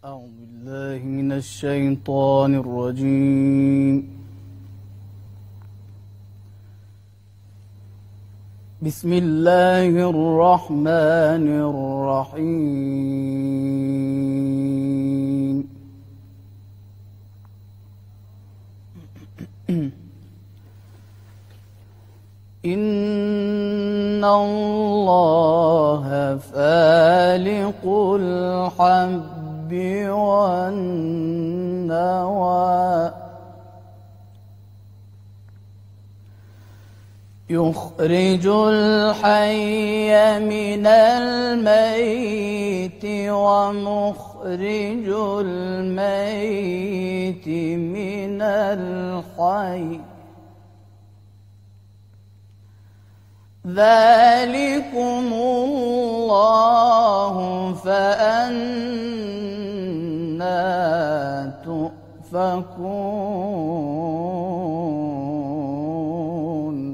أعوذ بالله من الشيطان الرجيم. بسم الله الرحمن الرحيم. إن الله فالق الحب والنوى يخرج الحي من الميت ومخرج الميت من الحي ذلكم الله فأنى تؤفكون.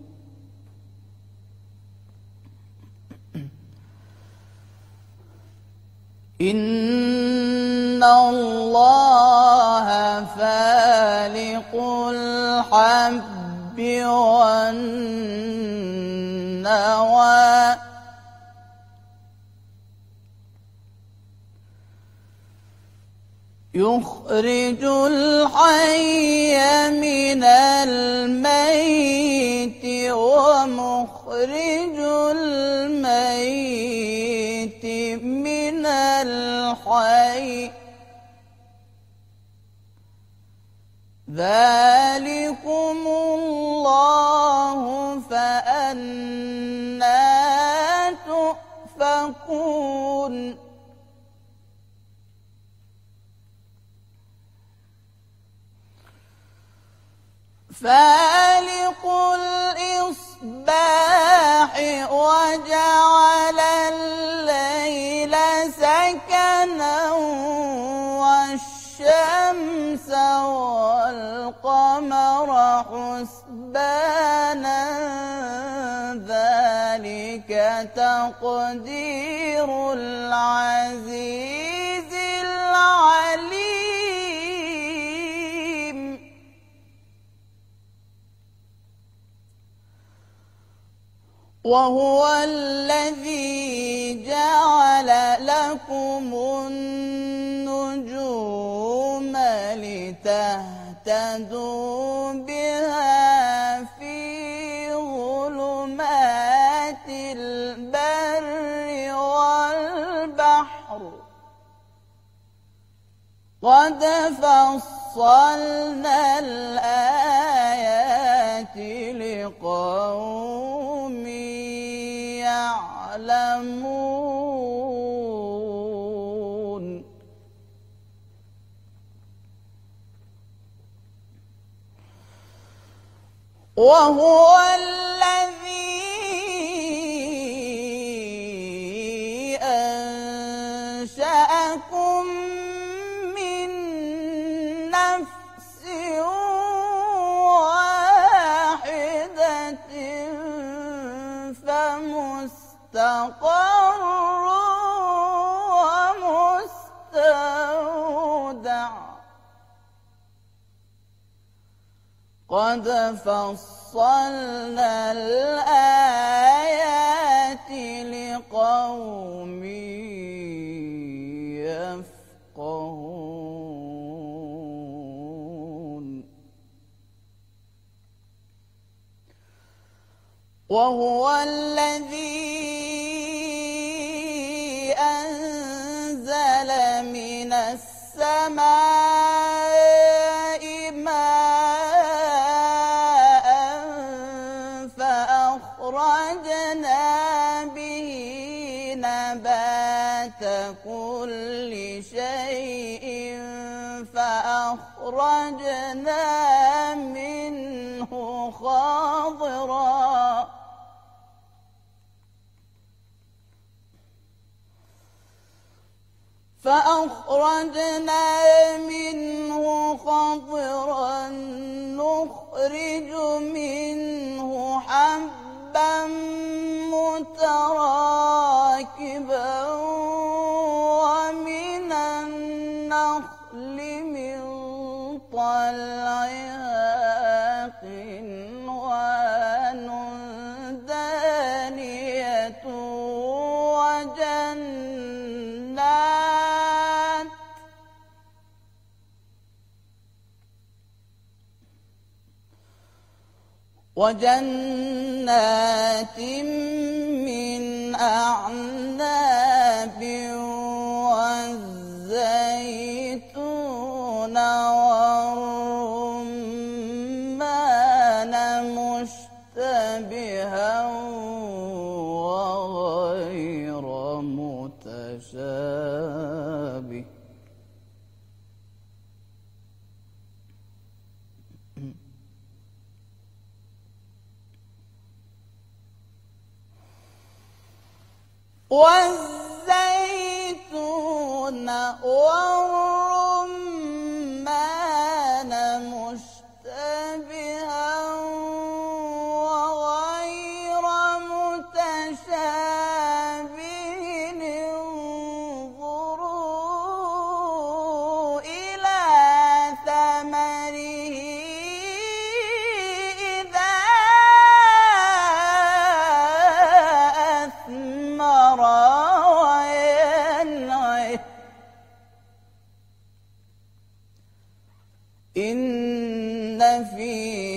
إن الله فالق الحب والنوى يخرج الحي من الميت ومخرج الميت من الحي ذلكم الله فأنى تؤفكون. فالق الإصباح وجعل الليل سكنا والشمس والقمر حسبانا ذلك تقدير العزيز العليم. وهو الذي جعل لكم النجوم لتهتدوا بها في ظلمات البر والبحر قد فصلنا الآيات لقوم يعلمون. وهو الذي أنشأكم من نفس واحدة فمستقر ومستودع قد فصلنا الآيات لقوم يفقهون. وهو الذي أنزل من السماء ماء فأخرجنا به نبات كل شيء فأخرجنا منه خضرا نخرج منه حبا متراكبا ومن النخل من طلعها قنوان دانية وجنات من أعناب والزيتون والرمان مشتبها وغير متشابه والزيتون والرمان مشتبها وغير متشابه انظروا إلى ثمره إذا أثمر وينعه إن في